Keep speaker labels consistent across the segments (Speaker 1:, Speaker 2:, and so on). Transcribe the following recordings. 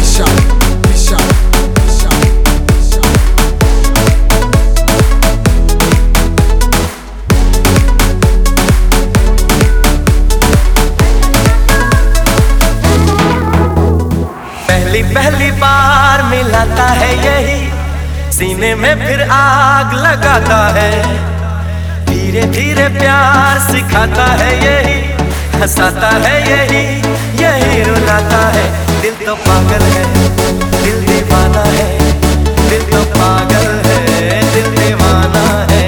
Speaker 1: पहली बार मिलाता है यही, सीने में फिर आग लगाता है। धीरे धीरे प्यार सिखाता है यही, हंसाता है यही, यही रुलाता है। दिल तो पागल है, दिल दीवाना है, दिल तो पागल है, दिल दीवाना है।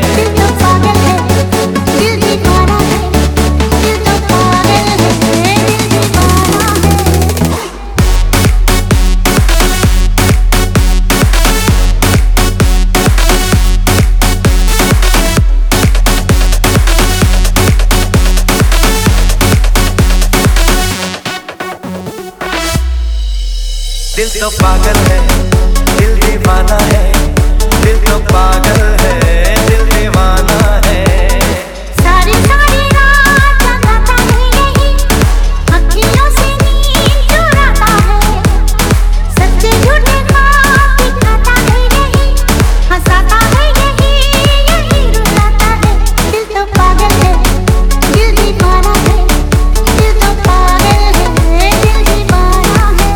Speaker 1: दिल तो पागल है, दिल दीवाना है, दिल तो पागल है, दिल दीवाना है।
Speaker 2: सारी सारी रात जगाता है यही, अखियों से नींद चुराता है। सच्चे झूठे ख्वाब दिखाता है यही, हंसाता है यही, यही रुलाता है। दिल तो पागल है, दिल दीवाना है, दिल तो पागल है, दिल दीवाना है।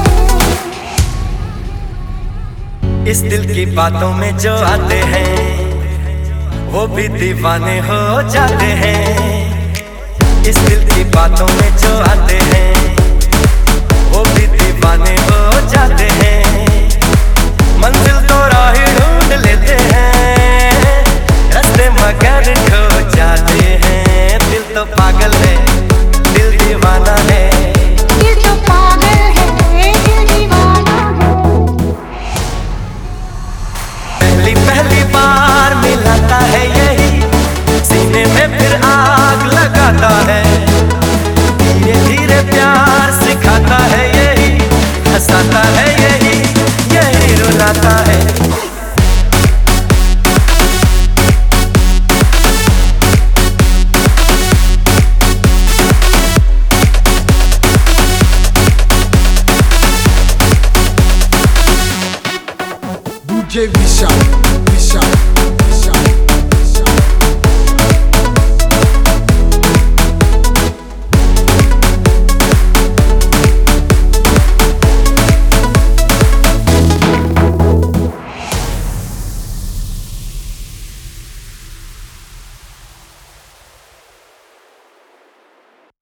Speaker 1: इस दिल की बातों में जो आते हैं वो भी दीवाने हो जाते हैं। इस दिल की बातों में जो आते हैं वो भी दीवाने हो जाते हैं। मंजिल तो राह ढूंढ लेते हैं, रास्ते मगर खो जाते हैं। दिल तो पागल है, दिल दीवाना है।
Speaker 2: दिल तो पागल है, दिल दीवाना है।
Speaker 1: पहली बार मिलाता है यही, सीने में फिर आग लगाता है। धीरे धीरे प्यार सिखाता है यही, हंसाता है यही, यही रुलाता है।
Speaker 3: DJ Vishal